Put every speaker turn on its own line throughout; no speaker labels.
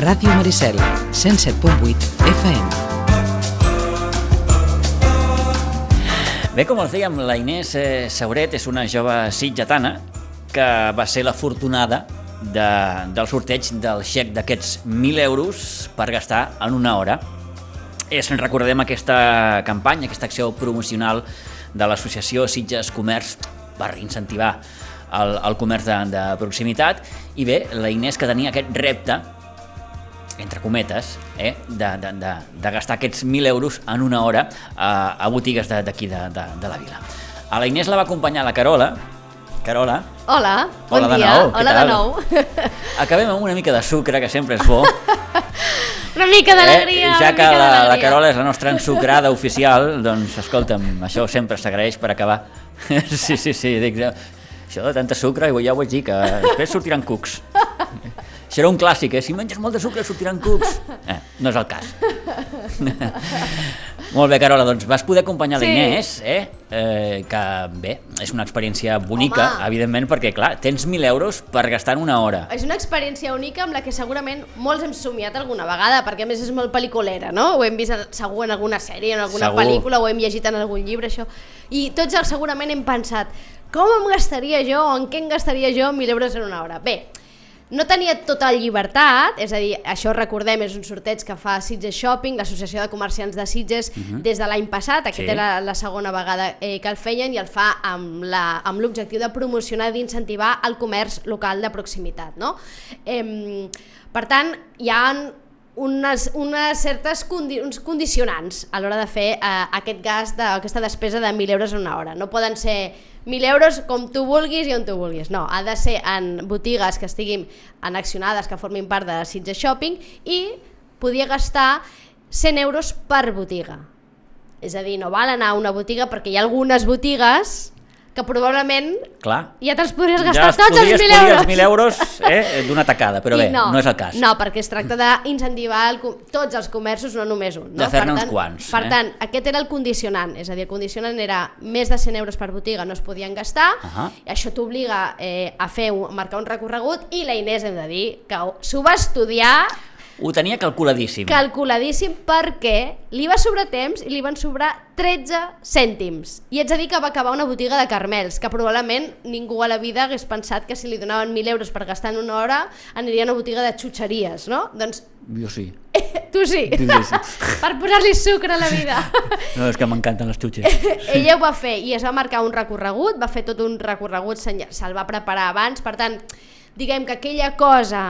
Ràdio Maricel, 107.8 FM.
Bé, com els dèiem, la Inés Sauret és una jove sitgetana que va ser l'afortunada del sorteig del xec d'aquests 1.000 euros per gastar en una hora. Recordem aquesta campanya, aquesta acció promocional de l'associació Sitges Comerç per incentivar el comerç de proximitat. I bé, la Inés, que tenia aquest repte, entre cometes, de gastar aquests 1.000 euros en una hora a botigues d'aquí de la vila. A la Inés la va acompanyar la Carola. Carola.
Hola, bon dia. Hola de nou.
Acabem amb una mica de sucre, que sempre és bo.
Una mica d'alegria.
Ja que la Carola és la nostra ensucrada oficial, doncs escolta'm, això sempre s'agraeix per acabar. Sí, dic, això de tanta sucre, ja ho vaig dir, que després sortiran cucs. Serà un clàssic, si menges molt de sucre sortiran cucs. No és el cas. Molt bé, Carola, doncs vas poder acompanyar la Inés, que bé, és una experiència bonica, evidentment, perquè clar, tens 1.000 euros per gastar en una hora.
És una experiència única amb la que segurament molts hem somiat alguna vegada, perquè a més és molt pel·liculera, no? Ho hem vist segur en alguna sèrie, en alguna pel·lícula, ho hem llegit en algun llibre, això. I tots segurament hem pensat, com em gastaria jo o en què em gastaria jo 1.000 euros en una hora? Bé, no tenia tota llibertat, és a dir, això recordem, és un sorteig que fa Sitges Shopping, l'Associació de Comerciants de Sitges, des de l'any passat, aquesta era la segona vegada que el feien, i el fa amb l'objectiu de promocionar i d'incentivar el comerç local de proximitat, no? Per tant, hi ha uns condicionants a l'hora de fer aquest gast, aquesta despesa de 1.000 euros en una hora. No poden ser 1.000 euros com tu vulguis i on tu vulguis, no, ha de ser en botigues que estiguin annexionades, que formin part de Sitges Shopping, i podia gastar 100 euros per botiga. És a dir, no val anar a una botiga, perquè hi ha algunes botigues que probablement ja te'ls podries gastar tots els 1.000 euros.
Els 1.000 euros d'una tacada, però bé, no és el cas.
No, perquè es tracta d'incentivar tots els comerços, no només un.
De fer-ne uns quants.
Per tant, aquest era el condicionant, és a dir, el condicionant era més de 100 euros per botiga no es podien gastar, i això t'obliga a marcar un recorregut, i la Inés, hem de dir, que s'ho va estudiar.
Ho tenia calculadíssim.
Calculadíssim, perquè li va sobrar temps i li van sobrar 13 cèntims. I ets a dir que va acabar una botiga de caramels, que probablement ningú a la vida hagués pensat que si li donaven 1.000 euros per gastar en una hora aniria a una botiga de xutxeries, no? Doncs...
Jo sí.
Tu sí?
Sí.
Per posar-li sucre a la vida.
No, és que m'encanten les xutxes.
Ella ho va fer i es va marcar un recorregut, va fer tot un recorregut, se'l va preparar abans, per tant, diguem que aquella cosa...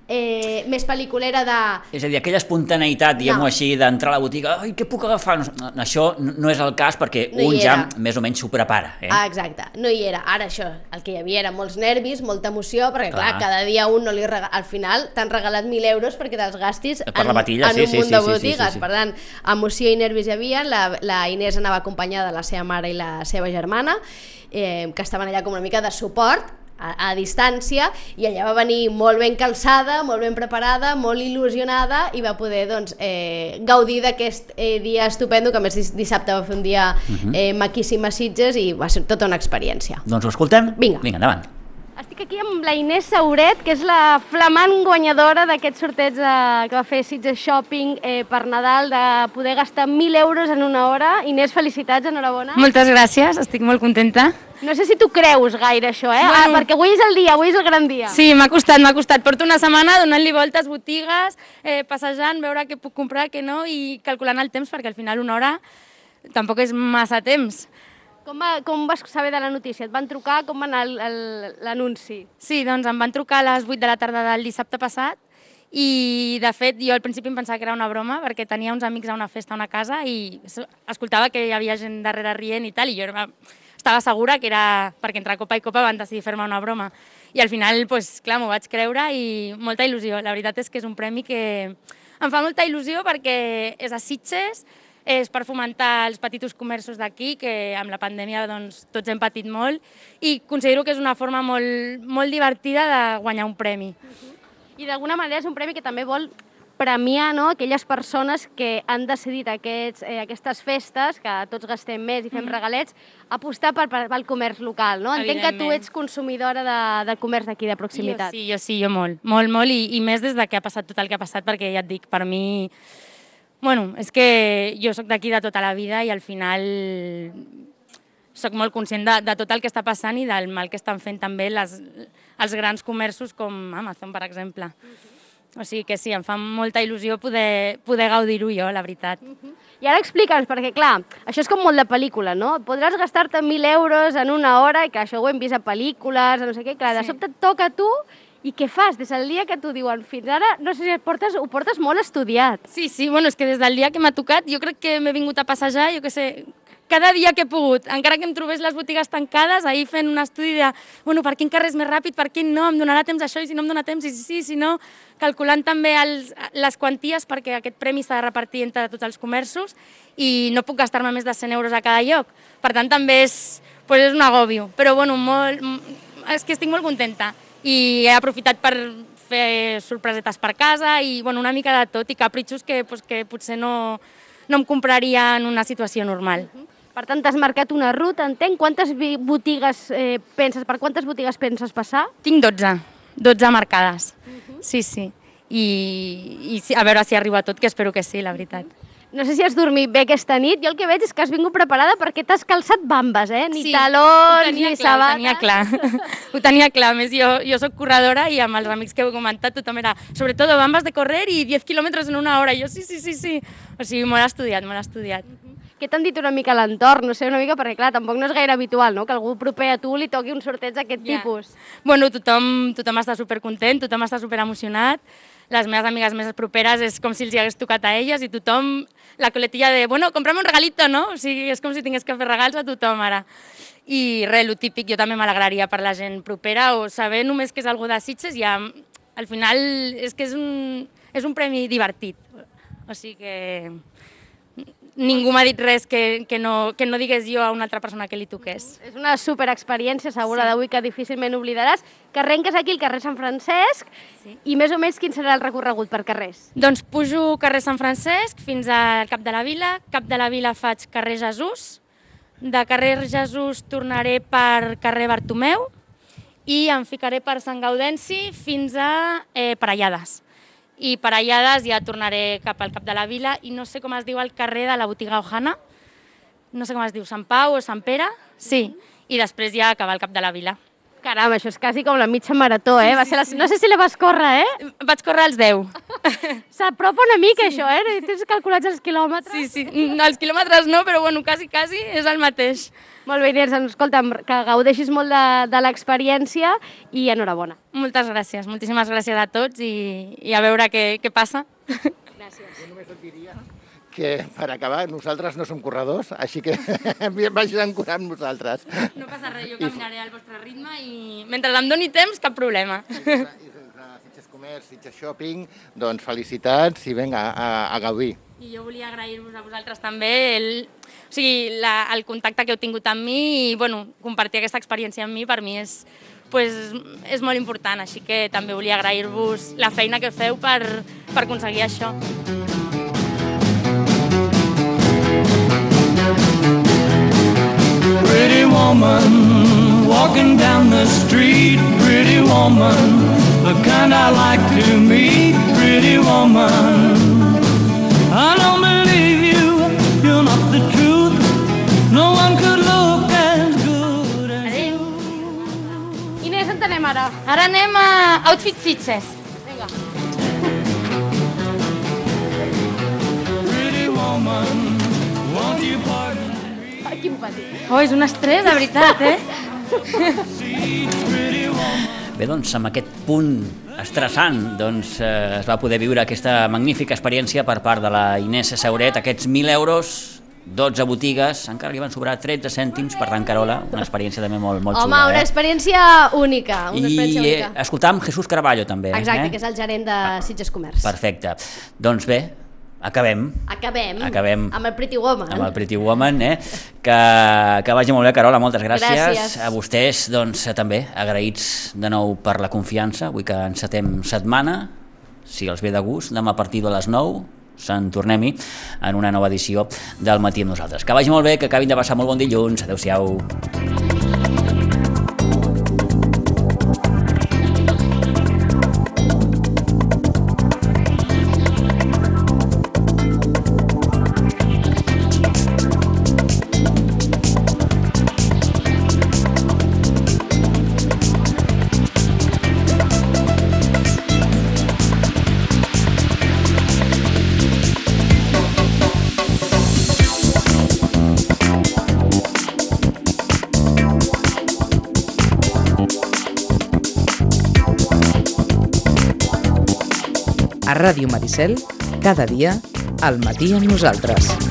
més pel·liculera de...
És a dir, aquella espontaneïtat, diguem-ho així, d'entrar a la botiga, ai, què puc agafar? Això no és el cas, perquè un ja més o menys s'ho prepara.
Exacte, no hi era. Ara això, el que hi havia era molts nervis, molta emoció, perquè clar, cada dia un no li al final t'han regalat 1.000 euros perquè te'ls gastis en un munt de botigues. Per tant, emoció i nervis hi havia. La Inés anava acompanyada de la seva mare i la seva germana, que estaven allà com una mica de suport, a distància, i ella va venir molt ben calçada, molt ben preparada, molt il·lusionada, i va poder gaudir d'aquest dia estupendo, que a més dissabte va fer un dia maquíssim a Sitges, i va ser tota una experiència.
Doncs ho escoltem? Vinga, endavant.
Estic aquí amb la Inés Sauret, que és la flamant guanyadora d'aquest sorteig que va fer Sitges Shopping per Nadal, de poder gastar 1.000 euros en una hora. Inés, felicitats, enhorabona.
Moltes gràcies, estic molt contenta.
No sé si tu creus gaire això, perquè avui és el dia, avui és el gran dia.
Sí, m'ha costat. Porto una setmana donant-li voltes botigues, passejant, veure què puc comprar, què no, i calculant el temps, perquè al final una hora tampoc és massa temps.
Com vas saber de la notícia? Et van trucar? Com va anar l'anunci?
Sí, doncs em van trucar a les 8 de la tarda del dissabte passat, i de fet jo al principi em pensava que era una broma, perquè tenia uns amics a una festa a una casa i escoltava que hi havia gent darrere rient i tal, i jo estava segura que era perquè entre copa i copa van decidir fer-me una broma. I al final, clar, m'ho vaig creure i molta il·lusió. La veritat és que és un premi que em fa molta il·lusió perquè és a Sitges, és per fomentar els petits comerços d'aquí, que amb la pandèmia tots hem patit molt, i considero que és una forma molt divertida de guanyar un premi.
I d'alguna manera és un premi que també vol premiar, no, aquelles persones que han decidit aquestes festes, que tots gastem més i fem regalets, apostar pel comerç local, no? Entenc que tu ets consumidora de comerç d'aquí, de proximitat.
Jo sí, molt, i més des que ha passat tot el que ha passat, perquè ja et dic, per mi... Bueno, és que jo sóc d'aquí de tota la vida i al final sóc molt conscient de tot el que està passant i del mal que estan fent també els grans comerços com Amazon, per exemple. O sigui que sí, em fa molta il·lusió poder gaudir-ho jo, la veritat.
I ara explica'ns, perquè clar, això és com molt de pel·lícula, no? Podràs gastar-te 1.000 euros en una hora, i que això ho hem vist a pel·lícules, no sé què, clar, de sobte et toca a tu, i què fas? Des del dia que t'ho diuen fins ara, no sé si ho portes molt estudiat.
Sí, bueno, és que des del dia que m'ha tocat, jo crec que m'he vingut a passejar, jo què sé, cada dia que he pogut, encara que em trobés les botigues tancades, ahir fent un estudi de, bueno, per quin carrer és més ràpid, per quin no, em donarà temps això, i si no em dona temps, i sí, si no, calculant també les quanties, perquè aquest premi s'ha de repartir entre tots els comerços, i no puc gastar-me més de 100 euros a cada lloc. Per tant, també és un agòbio. Però, bueno, és que estic molt contenta. I he aprofitat per fer sorpresetes per casa i, bueno, una mica de tot, i capritxos que potser no em compraria en una situació normal.
Per tant, t'has marcat una ruta, entenc. Per quantes botigues penses passar?
Tinc 12 marcades. Sí. I a veure si arriba tot, que espero que sí, la veritat.
No sé si has dormit bé aquesta nit. Jo el que veig és que has vingut preparada perquè t'has calçat bambes, eh? Ni talons, ni sabates.
Ho tenia clar. A més, jo soc corredora i amb els amics que heu comentat tothom era sobretot bambes de correr i 10 quilòmetres en una hora. I jo sí. O sigui, molt estudiat.
Què t'han dit una mica a l'entorn? No sé, una mica, perquè clar, tampoc no és gaire habitual, no?, que algú proper a tu li toqui un sorteig d'aquest tipus.
Bueno, tothom està supercontent, tothom està superemocionat. Les meves amigues més properes és com si els hi hagués tocat a elles i tothom, la coletilla de, bueno, compra'm un regalito, no? O sigui, és com si tingués que fer regals a tothom ara. I res, lo típic, jo també m'alegraria per la gent propera o saber només que és algú de Sitges, ja al final és que és un premi divertit. O sigui que ningú m'ha dit res que no digués jo a una altra persona que li toqués.
És una superexperiència, segura, d'avui que difícilment oblidaràs, que arrenques aquí al carrer Sant Francesc i més o menys quin serà el recorregut per carrers?
Doncs pujo carrer Sant Francesc fins al Cap de la Vila faig carrer Jesús, de carrer Jesús tornaré per carrer Bartomeu i em ficaré per Sant Gaudenci fins a Parellades. I Parellades ja tornaré cap al Cap de la Vila i no sé com es diu el carrer de la botiga Ojana, no sé com es diu, Sant Pau o Sant Pere? Sí, i després ja acabar al Cap de la Vila.
Caram, això és quasi com la mitja marató, eh? No sé si la vas córrer, eh?
Vaig córrer als 10.
S'apropa una mica, això, eh? Tens calculats els quilòmetres?
Sí, els quilòmetres no, però bueno, quasi és el mateix.
Molt bé, Inés, escolta'm, que gaudeixis molt de l'experiència i enhorabona.
Moltes gràcies, moltíssimes gràcies a tots i a veure què passa.
Gràcies.
Jo només et diria que, per acabar, nosaltres no som corredors, així que vagis ancorar amb nosaltres.
No passa res, jo caminaré al vostre ritme i mentre em doni temps, cap problema.
I Sitges Comerç, Sitges Shopping, doncs felicitats i vinga, a gaudir.
I jo volia agrair-vos a vosaltres també el contacte que heu tingut amb mi i compartir aquesta experiència amb mi per mi és molt important, així que també volia agrair-vos la feina que feu per aconseguir això.
Pretty woman, walking down the street, pretty woman, the kind I like to meet, pretty woman. I don't believe you, you're not the truth, no one could look as good as you.
Inés, on anem ara?
Ara anem a Outfit Sitges.
Vinga.
Pretty woman, won't you pardon?
Quin pati.
És un estrès, de veritat, eh?
Bé, doncs, amb aquest punt estressant, doncs, es va poder viure aquesta magnífica experiència per part de la Inés Sauret, aquests 1.000 euros, 12 botigues, encara li van sobrar 13 cèntims per l'encarola, una experiència també molt xula.
Home, una experiència única.
I escoltàvem Jesús Carballo, també.
Exacte, que és el gerent de Sitges Comerç.
Perfecte. Doncs bé, acabem
amb el Pretty Woman.
Amb el Pretty Woman, que vagi molt bé, Carola, moltes gràcies. A vostès, doncs, també, agraïts de nou per la confiança, avui que encetem setmana, si els ve de gust, demà a partir de les 9 se'n tornem-hi en una nova edició del Matí amb nosaltres. Que vagi molt bé, que acabin de passar molt bon dilluns. Adéu-siau.
A Ràdio Maricel, cada dia, al matí amb nosaltres.